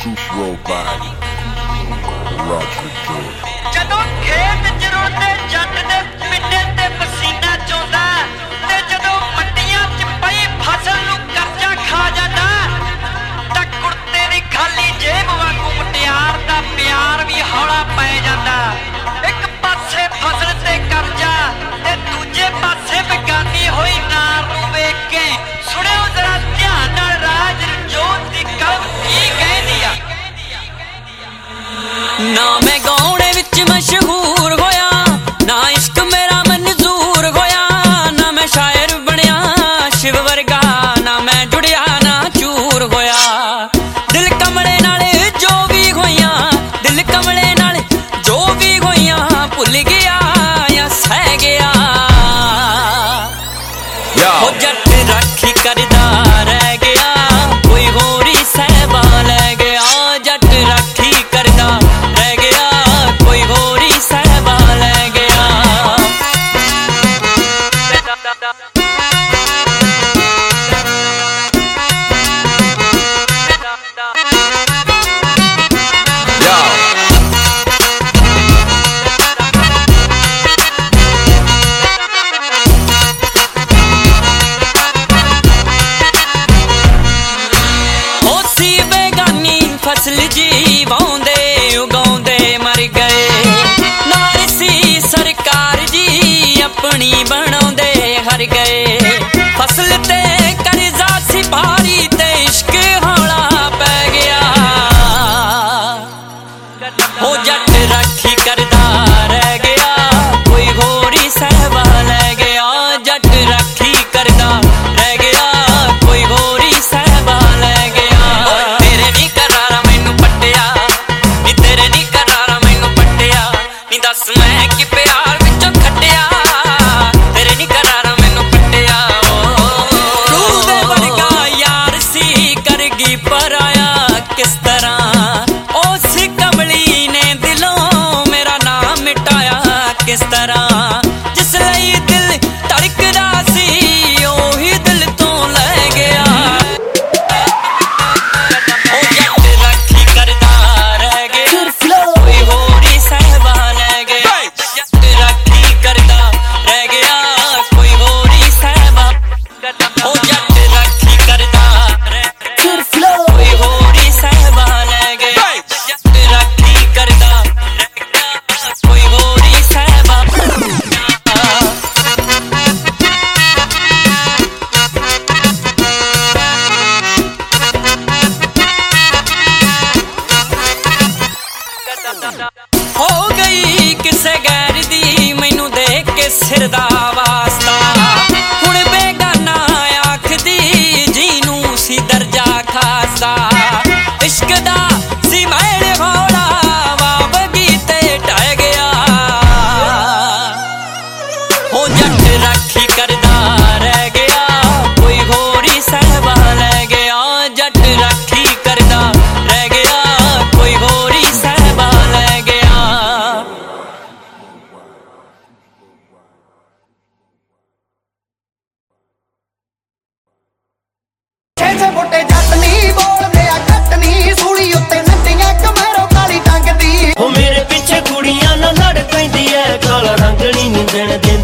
Truth Roll by Roger George. ਜਦੋਂ ਖੇਤ ਚ ਰੁਲਦੇ ਜੱਟ ਦੇ ਪਿੰਡੇ ਤੇ ਪਸੀਨਾ ਚੋਂਦਾ ਤੇ ਜਦੋਂ ਮੰਡੀਆਂ ਚ ਪਈ ਫਸਲ ਨੂੰ ਕਰਜ਼ਾ ਖਾ ਜਾਂਦਾ ਤਾਂ ਕੁੜਤੇ ਦੀ ਖਾਲੀ ਜੇਬ ਵਾਂਗੂ ਮੁਟਿਆਰ ਦਾ ਪਿਆਰ ਵੀ ਹੌਲਾ ਪੈ ਜਾਂਦਾ। ਇੱਕ ਪਾਸੇ ਫਸਲ ਤੇ ਕਰਜ਼ਾ ਤੇ ਦੂਜੇ ਪਾਸੇ ਬੇਗਾਨੀ ਹੋਈ ਨਾਰ ਨੂੰ ਵੇਖ ਕੇ ਸੁਣਿਓ ਜ਼ਰਾ ਧਿਆਨ ਨਾਲ ਰਾਜ ਜੋਤ ਦੀ ਕਲਮ ਕੀ ਕਹਿੰਦੀ ਆ। ना मैं गाने विच मशहूर होया, ना इश्क मेरा मंजूर होया, ना मैं शायर बनया शिव वर्गा, ना मैं जुड़िया ना चूर होया। दिल कमले नाल जो भी होइया, दिल कमले नाल जो भी होइया, भुल गया या सह गया। हो जट राखी करदा रह गया, कोई होर ही सहबा लै गया। जट राखी करदा रह गया, कोई होर ही सहबा लै गया। फसल जी वाउंदे उगाउंदे मर गए, नाल सी सरकार जी अपनी बनाउंदे हर गए। फसल ते कर्जा सी भारी ते इश्क हौला पै गया। हो जट राखी करदा रह गया, कोई होर ही सहबा लै गया। जट राखी करदा रह गया, कोई होर ही सहबा लै गया। तेरे नी करारा मैनू पट्टिया, नी तेरे नी करारा मैनू पट्टिया, नी दस मैं कि प्यार विचों खट्टिया। तेरे नी करारा मैनू पट्टिया, तू दे वर्गा यार सी करगी पराया किस तरह। उस कमली ने दिलों मेरा नाम मिटाया किस तरह। जिस लई दिल धड़कदा सी ओही दिल तो लै गया। हो गई किसे गैर दी मैनू देख के सिर दा वास्ता। हुण बेगाना आखदी जीनू सी दर्जा खासा। इश्क दा सी मैल हौला वावगी ते ढह गया। हो जट राखी करदा रह गया, कोई होर ही सहबा लै गया। जट राखी करदा रह गया, कोई होर ही सहबा लै गया। ਛੇ ਫੁੱਟੇ ਜੱਟ ਨੀ ਬੋਲਦੇ ਆ ਕੱਟ ਨੀ, ਸੂਲੀ ਉੱਤੇ ਨੱਚੀਆਂ ਕਮਰੋ ਕਾਲੀ ਟੰਗ ਦੀ। ਉਹ ਮੇਰੇ ਪਿੱਛੇ ਕੁੜੀਆਂ ਨਾਲ ਲੜ ਪੈਂਦੀ ਐ, ਕਾਲਾ ਰੰਗ ਨੀ ਨਿੰਦਣ ਦੇ